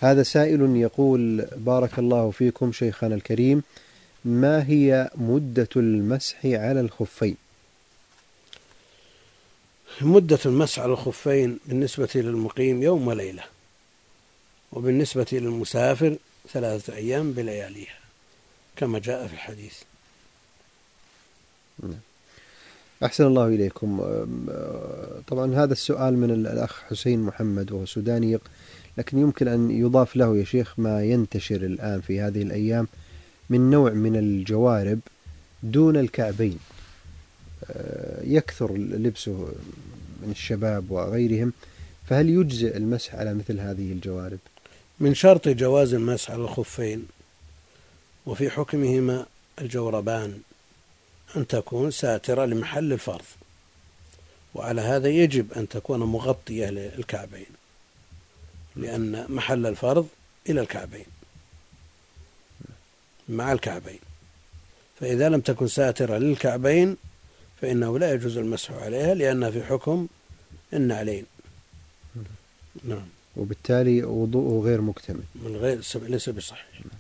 هذا سائل يقول: بارك الله فيكم شيخنا الكريم، ما هي مدة المسح على الخفين؟ مدة المسح على الخفين بالنسبة للمقيم يوم وليلة، وبالنسبة للمسافر 3 أيام بلياليها كما جاء في الحديث. أحسن الله إليكم. طبعا هذا السؤال من الأخ حسين محمد وهو سوداني، لكن يمكن أن يضاف له يا شيخ ما ينتشر الآن في هذه الأيام من نوع من الجوارب دون الكعبين، يكثر لبسه من الشباب وغيرهم، فهل يجزئ المسح على مثل هذه الجوارب؟ من شرط جواز المسح على الخفين وفي حكمهما الجوربان أن تكون ساترة لمحل الفرض، وعلى هذا يجب أن تكون مغطية للكعبين، لأن محل الفرض إلى الكعبين مع الكعبين، فإذا لم تكن ساترة للكعبين فإنه لا يجوز المسح عليها لأنها في حكم النعلين. نعم. وبالتالي وضوءه غير مكتمل، من غير ليس بصحيح.